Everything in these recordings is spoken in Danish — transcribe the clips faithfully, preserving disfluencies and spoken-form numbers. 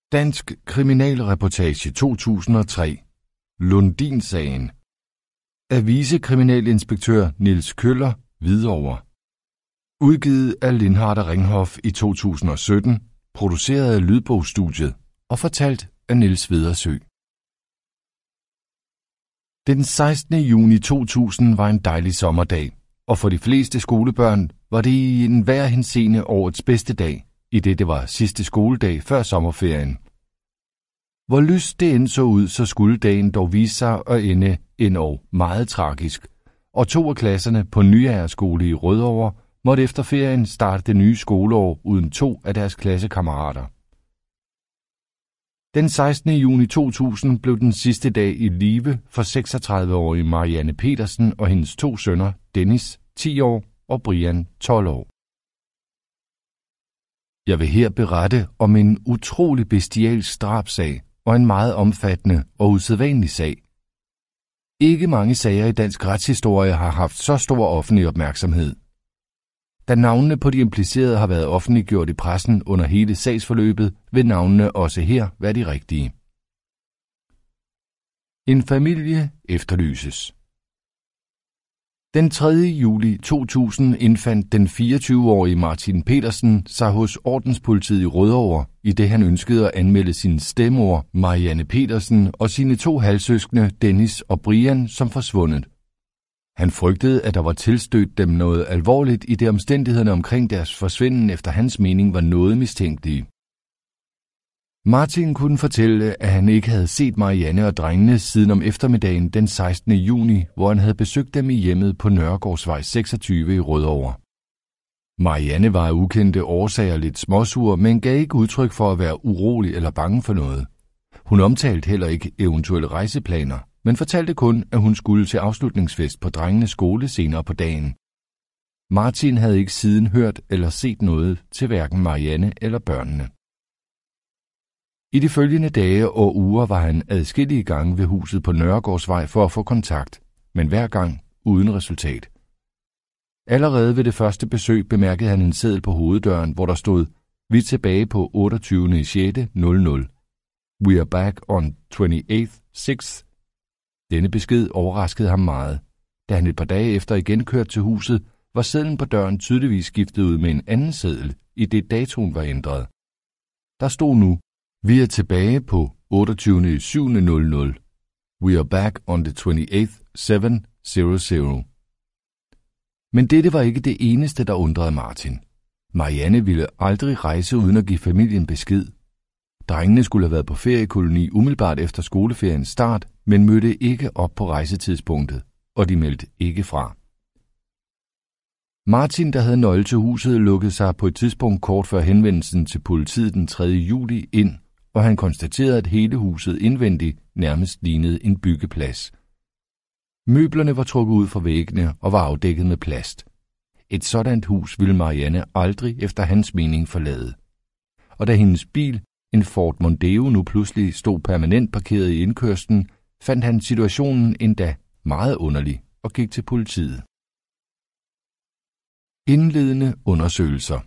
Dansk kriminalreportage to tusind og tre. Lundin-sagen. Af vicekriminalinspektør Niels Kjøller, Hvidovre. Udgivet af Lindhardt og Ringhof i to tusind og sytten, produceret af Lydbogsstudiet og fortalt af Niels Vedersø. Den sekstende juni to tusind var en dejlig sommerdag, og for de fleste skolebørn var det i enhver henseende årets bedste dag, idet det var sidste skoledag før sommerferien. Hvor lyst det end så ud, så skulle dagen dog vise sig at ende endog meget tragisk, og to af klasserne på Nyjægerskole i Rødovre måtte efter ferien starte det nye skoleår uden to af deres klassekammerater. Den sekstende juni to tusind blev den sidste dag i live for seksogtredive-årige Marianne Petersen og hendes to sønner, Dennis, ti år, og Brian, tolv år. Jeg vil her berette om en utrolig bestialsk drabsag og en meget omfattende og usædvanlig sag. Ikke mange sager i dansk retshistorie har haft så stor offentlig opmærksomhed. Da navnene på de implicerede har været offentliggjort i pressen under hele sagsforløbet, vil navnene også her være de rigtige. En familie efterlyses. Den tredje juli to tusind indfandt den fireogtyve-årige Martin Petersen sig hos ordenspolitiet i Rødovre, i det han ønskede at anmelde sin stedmor Marianne Petersen og sine to halvsøskende Dennis og Brian som forsvundet. Han frygtede, at der var tilstødt dem noget alvorligt, i det omstændighederne omkring deres forsvinden efter hans mening var noget mistænkelige. Martin kunne fortælle, at han ikke havde set Marianne og drengene siden om eftermiddagen den sekstende juni, hvor han havde besøgt dem i hjemmet på Nørregårdsvej seksogtyve i Rødovre. Marianne var af ukendte årsager lidt småsur, men gav ikke udtryk for at være urolig eller bange for noget. Hun omtalte heller ikke eventuelle rejseplaner, men fortalte kun, at hun skulle til afslutningsfest på drengenes skole senere på dagen. Martin havde ikke siden hørt eller set noget til hverken Marianne eller børnene. I de følgende dage og uger var han adskillige gange ved huset på Nørregårdsvej for at få kontakt, men hver gang uden resultat. Allerede ved det første besøg bemærkede han en seddel på hoveddøren, hvor der stod: "Vi er tilbage på otteogtyvende sjette nul nul. We are back on twenty-eighth sixth. Denne besked overraskede ham meget. Da han et par dage efter igen kørte til huset, var sedlen på døren tydeligvis skiftet ud med en anden seddel, i det datoen var ændret. Der stod nu: "Vi er tilbage på otteogtyvende syvende nul nul. We are back on the twenty-eighth seventh hundrede." Men dette var ikke det eneste, der undrede Martin. Marianne ville aldrig rejse uden at give familien besked. Drengene skulle have været på feriekoloni umiddelbart efter skoleferiens start, men mødte ikke op på rejsetidspunktet, og de meldte ikke fra. Martin, der havde nøgle til huset, lukkede sig på et tidspunkt kort før henvendelsen til politiet den tredje juli ind, og han konstaterede, at hele huset indvendigt nærmest lignede en byggeplads. Møblerne var trukket ud fra væggene og var afdækket med plast. Et sådant hus ville Marianne aldrig efter hans mening forlade. Og da hendes bil, en Ford Mondeo, nu pludselig stod permanent parkeret i indkørslen, fandt han situationen endda meget underlig og gik til politiet. Indledende undersøgelser.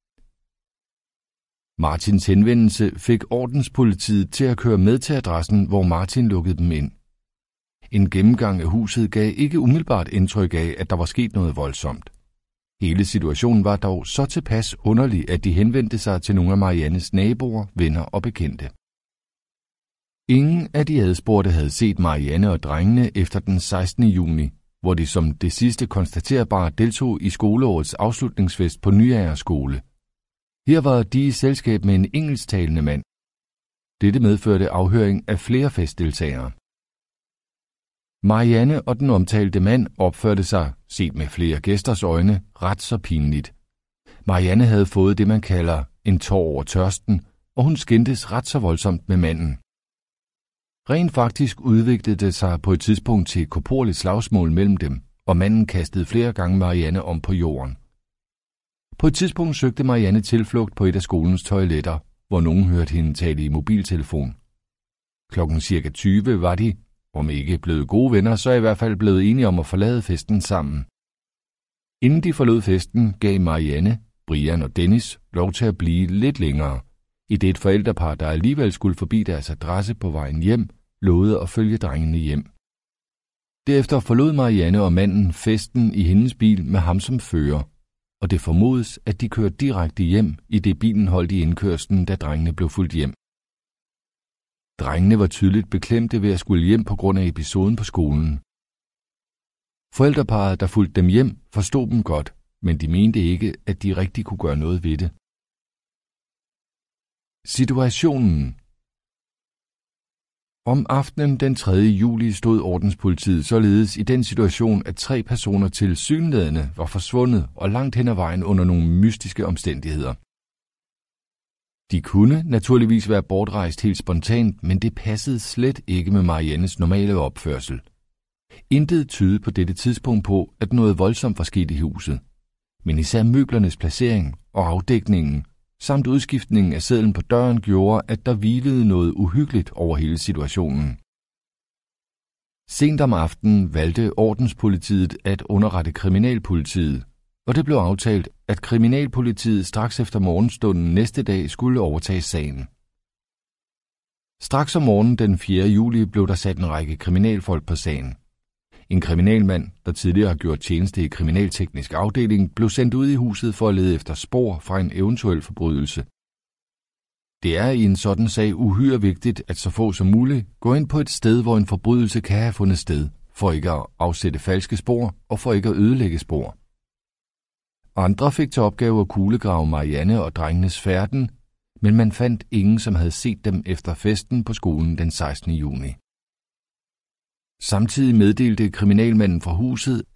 Martins henvendelse fik ordenspolitiet til at køre med til adressen, hvor Martin lukkede dem ind. En gennemgang af huset gav ikke umiddelbart indtryk af, at der var sket noget voldsomt. Hele situationen var dog så tilpas underlig, at de henvendte sig til nogle af Mariannes naboer, venner og bekendte. Ingen af de adspurgte havde set Marianne og drengene efter den sekstende juni, hvor de som det sidste konstaterbare deltog i skoleårets afslutningsfest på Nyjægerskole. Her var de i selskab med en engelsktalende mand. Dette medførte afhøring af flere festdeltagere. Marianne og den omtalte mand opførte sig, set med flere gæsters øjne, ret så pinligt. Marianne havde fået det, man kalder en tår over tørsten, og hun skændtes ret så voldsomt med manden. Rent faktisk udviklede det sig på et tidspunkt til et korporligt slagsmål mellem dem, og manden kastede flere gange Marianne om på jorden. På et tidspunkt søgte Marianne tilflugt på et af skolens toiletter, hvor nogen hørte hende tale i mobiltelefon. Klokken cirka tyve var de, om ikke blevet gode venner, så i hvert fald blevet enige om at forlade festen sammen. Inden de forlod festen, gav Marianne, Brian og Dennis lov til at blive lidt længere, I det et forældrepar, der alligevel skulle forbi deres adresse på vejen hjem, lovede at følge drengene hjem. Derefter forlod Marianne og manden festen i hendes bil med ham som fører, og det formodes, at de kørte direkte hjem, i det bilen holdt i indkørslen, da drengene blev fulgt hjem. Drengene var tydeligt beklemte ved at skulle hjem på grund af episoden på skolen. Forældreparret, der fulgte dem hjem, forstod dem godt, men de mente ikke, at de rigtig kunne gøre noget ved det. Situationen. Om aftenen den tredje juli stod ordenspolitiet således i den situation, at tre personer tilsyneladende var forsvundet og langt hen ad vejen under nogle mystiske omstændigheder. De kunne naturligvis være bortrejst helt spontant, men det passede slet ikke med Mariannes normale opførsel. Intet tydede på dette tidspunkt på, at noget voldsomt var sket i huset, men især møblernes placering og afdækningen samt udskiftningen af sedlen på døren gjorde, at der hvilede noget uhyggeligt over hele situationen. Sent om aftenen valgte ordenspolitiet at underrette kriminalpolitiet, og det blev aftalt, at kriminalpolitiet straks efter morgenstunden næste dag skulle overtage sagen. Straks om morgenen den fjerde juli blev der sat en række kriminalfolk på sagen. En kriminalmand, der tidligere har gjort tjeneste i kriminalteknisk afdeling, blev sendt ud i huset for at lede efter spor fra en eventuel forbrydelse. Det er i en sådan sag uhyre vigtigt, at så få som muligt går ind på et sted, hvor en forbrydelse kan have fundet sted, for ikke at afsætte falske spor og for ikke at ødelægge spor. Andre fik til opgave at kuglegrave Marianne og drengenes færden, men man fandt ingen, som havde set dem efter festen på skolen den sekstende juni. Samtidig meddelte kriminalmanden fra huset,